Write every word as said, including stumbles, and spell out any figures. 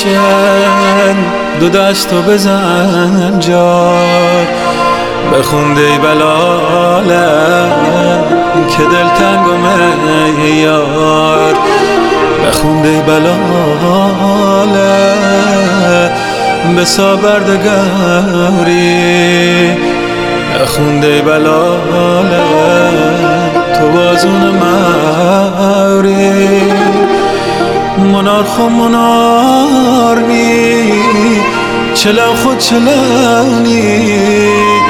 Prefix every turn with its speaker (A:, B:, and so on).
A: باشه دو دستو بزن جار بخوند ای بلاله که دل تنگم ای یار بخوند ای بلاله به سابردگاری بخوند ای بلاله تو بازون موری منار خو منار نی چلا خود چلانی